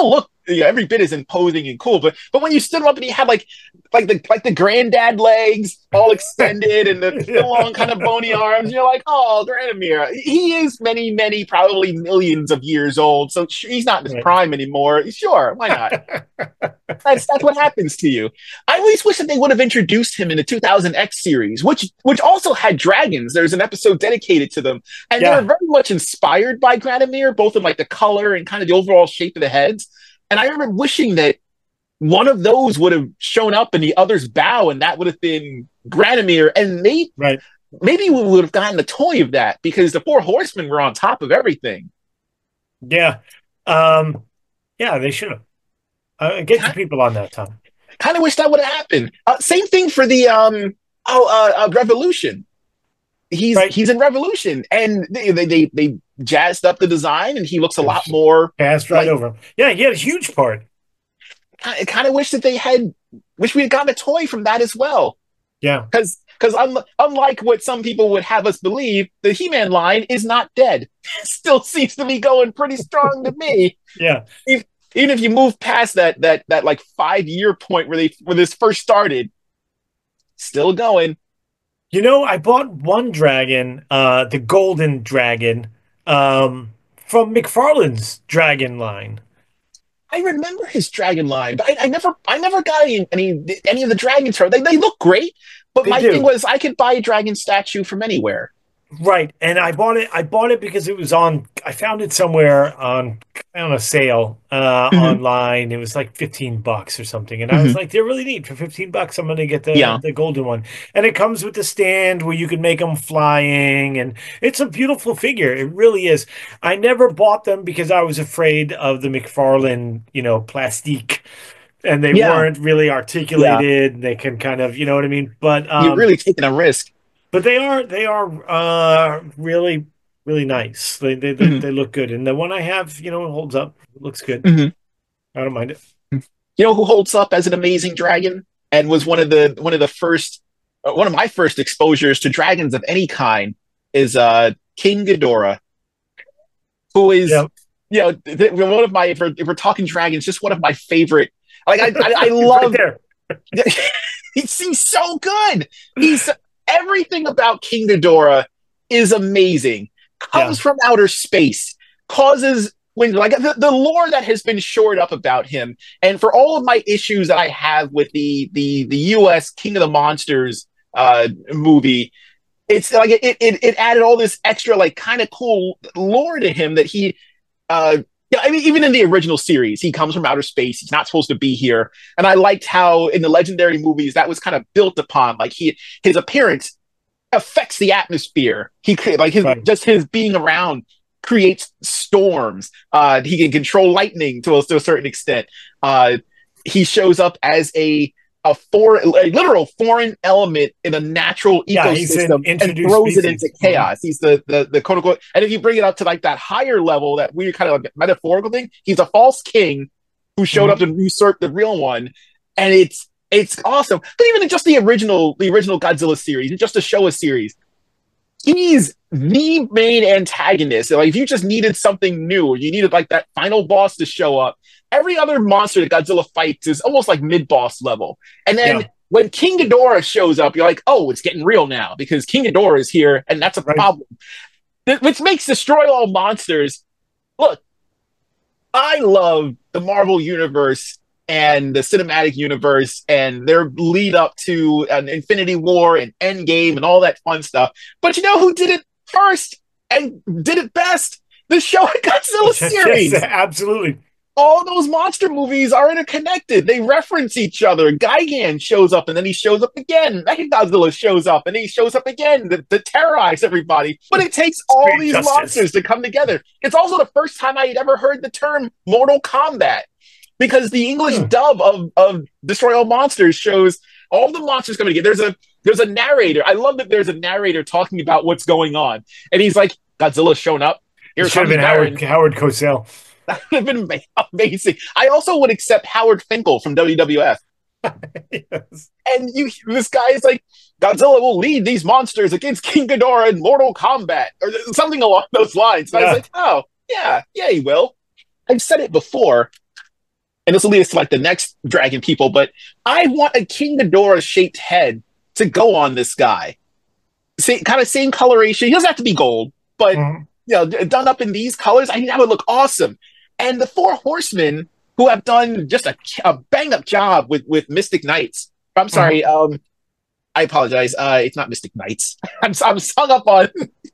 you know, every bit as imposing and cool. But but when you stood him up and he had like like the like the granddad legs all extended and the, the long kind of bony arms, you're like, oh, Granomir. He is many, many, probably millions of years old. So he's not in his Right. prime anymore. Sure, why not? That's that's what happens to you. I always wish that they would have introduced him in the two thousand X series, which which also had dragons. There's an episode dedicated to them, and Yeah. they were very much inspired by Granomir, both in like the color and kind of the overall shape of the heads. And I remember wishing that one of those would have shown up in the other's bow, and that would have been Granomir, and maybe Right. maybe we would have gotten a toy of that because the Four Horsemen were on top of everything. Yeah. Um, yeah, they should have. Uh, get your people on that, Tom. Kind of wish that would have happened. Uh, same thing for the um oh uh, uh Revolution. He's Right. he's in Revolution, and they, they they they jazzed up the design, and he looks a lot more. Passed right like, over him. Yeah, he had a huge part. I kind of wish that they had. Wish we had gotten a toy from that as well, Yeah. because because un, unlike what some people would have us believe, the He-Man line is not dead. Still seems to be going pretty strong to me. Yeah. Even if you move past that that that like five year point where they where this first started, still going. You know, I bought one dragon, uh, the Golden Dragon, um, from McFarlane's Dragon line. I remember his dragon line, but I, I never I never got any any any of the dragons from. They they look great, but They my do. thing was I could buy a dragon statue from anywhere. Right, and I bought it. I bought it because it was on. I found it somewhere on on a sale uh, Mhm. online. It was like fifteen bucks or something, and I was Mhm. like, "They're really neat for fifteen bucks. I'm going to get the Yeah. the golden one." And it comes with the stand where you can make them flying, and it's a beautiful figure. It really is. I never bought them because I was afraid of the McFarlane, you know, plastique, and they Yeah. weren't really articulated. They can kind of, you know what I mean. But um, You're really taking a risk. but they are they are uh really really nice. They they they, Mhm. they look good, and the one I have, you know, holds up. It looks good. Mhm. I don't mind it. You know who holds up as an amazing dragon and was one of the one of the first uh, one of my first exposures to dragons of any kind is uh King Ghidorah, who is Yeah. you know th- one of my if we're, if we're talking dragons, just one of my favorite. Like I I, I Right love there. he's, he's so good. He's everything about King Ghidorah is amazing. Comes Yeah. from outer space, causes when like the, the lore that has been shored up about him, and for all of my issues that I have with the the the U S King of the Monsters uh movie, it's like it it, it added all this extra like kind of cool lore to him that he uh yeah, I mean, even in the original series, he comes from outer space. He's not supposed to be here. And I liked how in the legendary movies that was kind of built upon. Like he, his appearance affects the atmosphere. He cre- like his Right. just his being around creates storms. Uh, he can control lightning to a, to a certain extent. Uh, he shows up as a a foreign, a literal foreign element in a natural Yeah, he's an ecosystem and introduced throws it species. into chaos. He's the, the the quote unquote, and if you bring it up to like that higher level, that weird kind of like metaphorical thing, he's a false king who showed Mhm. up to usurp the real one, and it's it's awesome. But even in just the original the original Godzilla series, just a Showa series, he's the main antagonist. Like if you just needed something new, or you needed like that final boss to show up, every other monster that Godzilla fights is almost like mid-boss level. And then Yeah. when King Ghidorah shows up, you're like, oh, it's getting real now because King Ghidorah is here, and that's a Right. problem. Th- Which makes Destroy All Monsters. Look, I love the Marvel Universe and the cinematic universe and their lead up to an Infinity War and Endgame and all that fun stuff. But you know who did it first and did it best? The Showa Godzilla series. Yes, absolutely. All those monster movies are interconnected. They reference each other. Gigan shows up and then he shows up again. Mechagodzilla shows up and he shows up again to, to terrorize everybody. But it takes all Great these justice. monsters to come together. It's also the first time I had ever heard the term Mortal Kombat because the English Hmm. dub of, of Destroy All Monsters shows all the monsters coming together. There's a there's a narrator. I love that there's a narrator talking about what's going on. And he's like, Godzilla's shown up. Here It should have comes been Baron. Howard Howard Cosell. That would have been ama- amazing. I also would accept Howard Finkel from W W F. Yes. And you, this guy is like, Godzilla will lead these monsters against King Ghidorah in Mortal Kombat, or something along those lines. And I Yeah. was like, oh, yeah, yeah, he will. I've said it before. and this will lead us to like the next dragon people, but I want a King Ghidorah shaped head to go on this guy. Same kind of same coloration. He doesn't have to be gold, but Mhm. you know, done up in these colors, I think that would look awesome. And the four horsemen who have done just a, a bang up job with with Mystic Knights. I'm Mhm. sorry, um, I apologize. Uh, it's not Mystic Knights. I'm I'm hung up on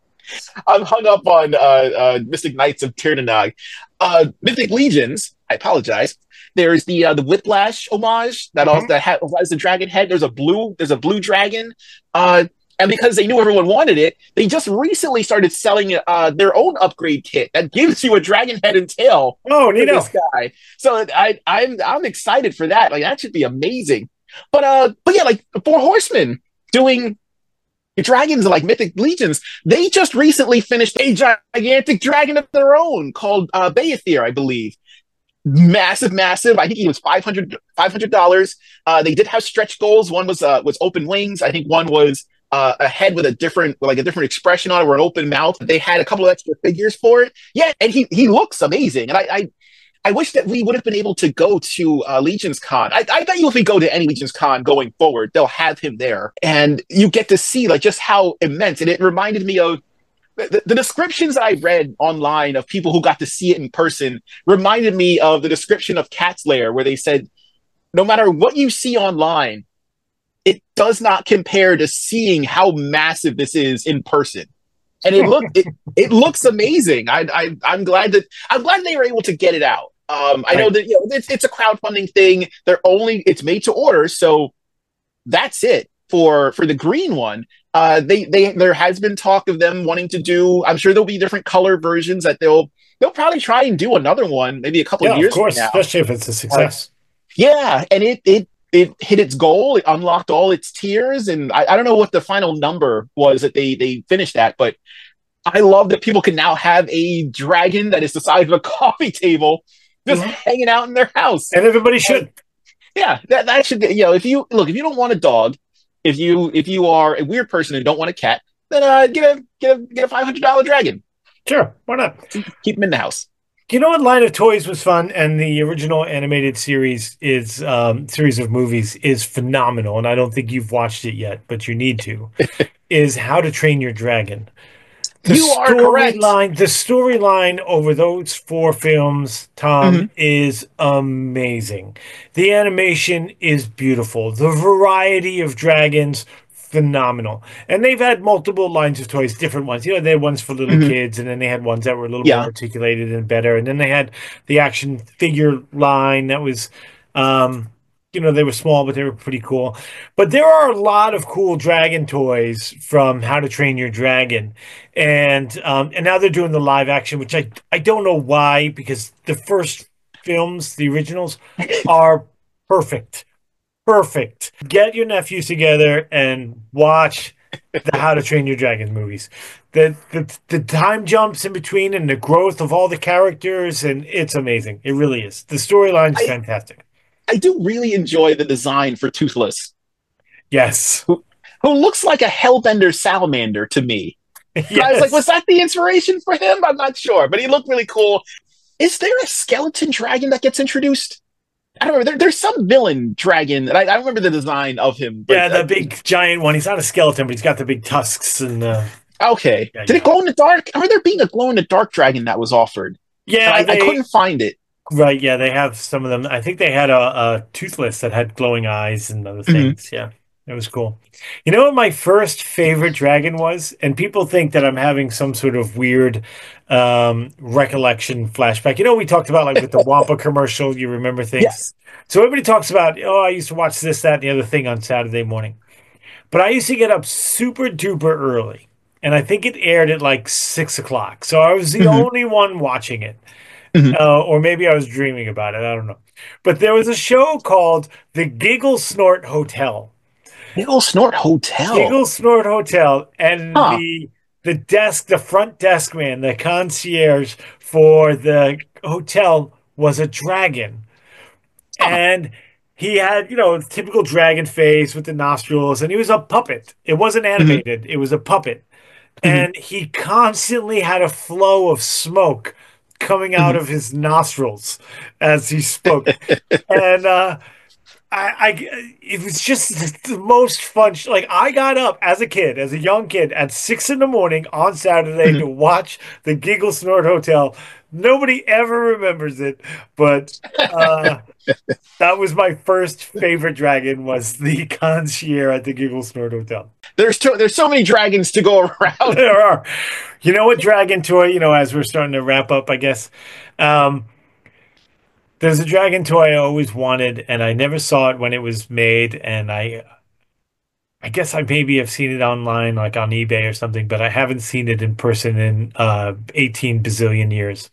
I'm hung up on uh, uh, Mystic Knights of Tirnanag. Uh, Mythic Legions. I apologize. There's the uh, the Whiplash homage that also Mhm. that ha- has the dragon head. There's a blue. There's a blue dragon. Uh, and because they knew everyone wanted it, they just recently started selling uh, their own upgrade kit that gives you a dragon head and tail Oh, for this Nino. guy. So I I'm I'm excited for that. Like that should be amazing. But uh, but yeah, like the Four Horsemen doing dragons like Mythic Legions, they just recently finished a gigantic dragon of their own called uh, Baethir, I believe. Massive, massive. I think it was five hundred dollars. Uh, they did have stretch goals. One was uh, was open wings. I think one was uh, a head with a different, like a different expression on it, or an open mouth. They had a couple of extra figures for it. Yeah, and he he looks amazing. And I, I I wish that we would have been able to go to uh, Legion's Con. I, I bet you if we go to any Legion's Con going forward, they'll have him there, and you get to see like just how immense. And it reminded me of the, the descriptions I read online of people who got to see it in person. Reminded me of the description of Cat's Lair, where they said, no matter what you see online, it does not compare to seeing how massive this is in person. And it look it, it looks amazing. I, I I'm glad that I'm glad they were able to get it out. Um, I know Right. that you know it's it's a crowdfunding thing. They're only it's made to order, so that's it for for the green one. Uh, they they there has been talk of them wanting to do. I'm sure there'll be different color versions that they'll they'll probably try and do another one maybe a couple Yeah, of years from course, now. especially if it's a Uh, success. yeah, and it it it hit its goal. It unlocked all its tiers, and I, I don't know what the final number was that they they finished at, but I love that people can now have a dragon that is the size of a coffee table just Mhm. hanging out in their house. And everybody And should. yeah, that, that should be, you know, if you look, if you don't want a dog, if you if you are a weird person and don't want a cat, then uh, get a get a get a five hundred dollar dragon. Sure, why not? Keep them in the house. You know what line of toys was fun, and the original animated series is um, series of movies is phenomenal, and I don't think you've watched it yet, but you need to. Is How to Train Your Dragon. The You are correct. storyline, the storyline over those four films, Tom, Hmm. is amazing. The animation is beautiful. The variety of dragons, phenomenal. And they've had multiple lines of toys, different ones. You know, they had ones for little Hmm. kids, and then they had ones that were a little more Yeah. articulated and better. And then they had the action figure line that was, um, you know, they were small, but they were pretty cool. But there are a lot of cool dragon toys from How to Train Your Dragon, and um, and now they're doing the live action, which I I don't know why, because the first films, the originals, are perfect, perfect. Get your nephews together and watch the How to Train Your Dragon movies. The the the time jumps in between and the growth of all the characters, and it's amazing. It really is. The storyline's I fantastic. I do really enjoy the design for Toothless, Yes. who who looks like a hellbender salamander to me. And I was like, was Yes. that the inspiration for him? I'm not sure, but he looked really cool. Is there a skeleton dragon that gets introduced? I don't remember. There, there's some villain dragon, and I, I don't remember the design of him. But Yeah, uh, the big giant one. He's not a skeleton, but he's got the big tusks and uh okay, yeah, did it yeah. glow in the dark? I remember there being a glow in the dark dragon that was offered, and Yeah, I, I they couldn't find it. right, yeah, they have some of them. I think they had a, a toothless that had glowing eyes and other Hmm. things. Yeah. It was cool. You know what my first favorite dragon was? And people think that I'm having some sort of weird um recollection flashback. You know, we talked about like with the Wampa commercial, you remember things. Yes. So everybody talks about, oh, I used to watch this, that, and the other thing on Saturday morning. But I used to get up super duper early. And I think it aired at like six o'clock. So I was the Hmm. only one watching it. Hmm. Uh, or maybe I was dreaming about it. I don't know. But there was a show called The Giggle Snort Hotel. Niggle Snort Hotel. Giggle Snort Hotel, and Huh. the the desk, the front desk man, the concierge for the hotel was a dragon. Huh. And he had, you know, typical dragon face with the nostrils, and he was a puppet. It wasn't Hmm. animated, it was a puppet. Hmm. And he constantly had a flow of smoke coming out Mhm. of his nostrils as he spoke. And uh, I, I, it was just the most fun. sh- Like I got up as a kid, as a young kid, at six in the morning on Saturday Mhm. to watch the Giggle Snort Hotel. Nobody ever remembers it, but uh, that was my first favorite dragon. Was the concierge at the Giggle Snort Hotel. There's so, there's so many dragons to go around. There are, you know what, dragon toy? You know, as we're starting to wrap up, I guess. Um, there's a dragon toy I always wanted, and I never saw it when it was made, and I I guess I maybe have seen it online, like on eBay or something, but I haven't seen it in person in uh, eighteen bazillion years.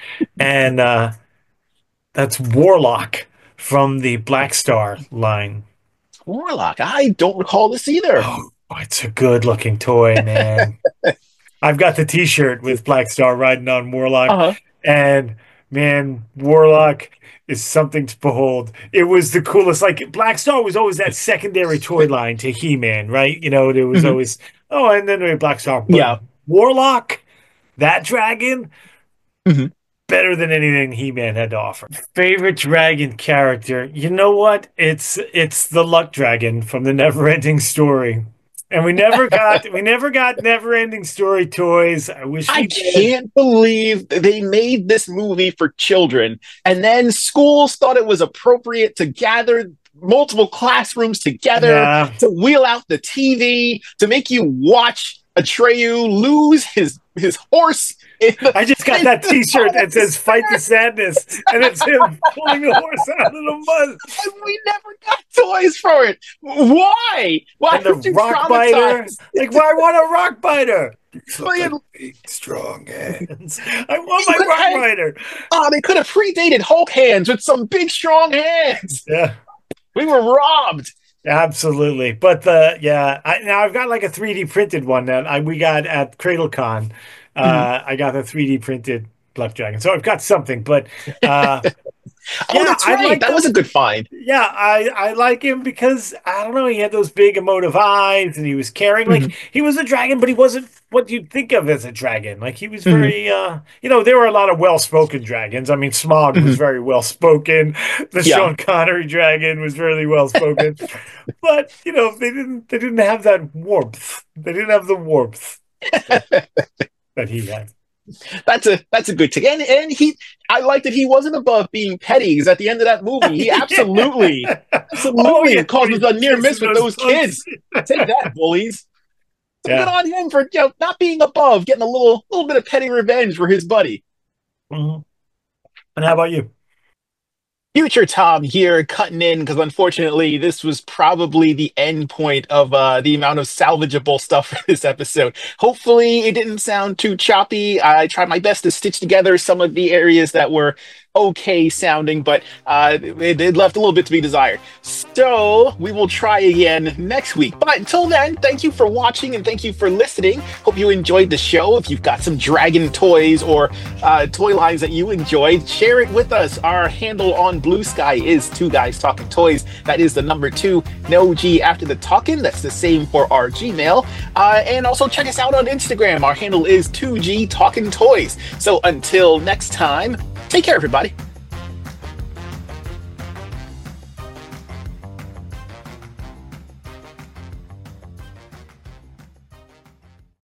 And uh, that's Warlock from the Black Star line. Warlock. I don't recall this either. Oh, it's a good looking toy, man. I've got the T-shirt with Black Star riding on Warlock, Uh-huh. and man, Warlock is something to behold. It was the coolest. Like Black Star was always that secondary toy line to He-Man, right? You know, there was Mhm. always oh, and then we had Black Star, but Yeah. Warlock, that dragon, Mhm. better than anything He-Man had to offer. Favorite dragon character? You know what? It's it's the Luck Dragon from the Never-Ending Story. And we never got we never got Never-Ending Story toys. I wish I we did. can't believe they made this movie for children, and then schools thought it was appropriate to gather multiple classrooms together Yeah. to wheel out the T V to make you watch Atreyu lose his his horse. In the, I just got that T-shirt that says "Fight the Sadness," and it's him pulling the horse out of the mud. and we never got toys for it. Why? Why And the were you rock biter. traumatized? Like, well, I want a rock biter. Well, you- Big, strong hands. I want You my could rock have- biter. Oh, they could have predated Hulk hands with some big, strong hands. Yeah, We were robbed. absolutely. But the yeah, I, now I've got like a three D printed one that I we got at CradleCon. Uh, Mhm. I got a three D printed Black Dragon, so I've got something. But uh, Oh, yeah, that's I right. like That them. was a good find. Yeah, I I like him because I don't know, he had those big emotive eyes and he was caring. Like Mhm. he was a dragon, but he wasn't what you'd think of as a dragon. Like he was Mhm. very uh you know, there were a lot of well-spoken dragons. I mean, Smog was Mhm. very well-spoken. The Yeah. Sean Connery dragon was really well-spoken. But, you know, they didn't they didn't have that warmth. They didn't have the warmth that he had. That's a that's a good take. And and he I like that he wasn't above being petty because at the end of that movie, he absolutely, absolutely Oh, yeah, causes when a he near miss kissing with those kids. Take that, bullies. So Yeah. good on him for you know, not being above, getting a little little bit of petty revenge for his buddy. Mhm. And how about you? Future Tom here, cutting in because unfortunately this was probably the end point of uh, the amount of salvageable stuff for this episode. Hopefully it didn't sound too choppy. I tried my best to stitch together some of the areas that were okay sounding, but uh, it, it left a little bit to be desired. So we will try again next week. But until then, thank you for watching and thank you for listening. Hope you enjoyed the show. If you've got some dragon toys or uh, toy lines that you enjoyed, share it with us. Our handle on Blue Sky is Two Guys Talking Toys. That is the number two, no G after the talking. That's the same for our Gmail. Uh, and also check us out on Instagram. Our handle is two G Talking Toys. So until next time, take care, everybody.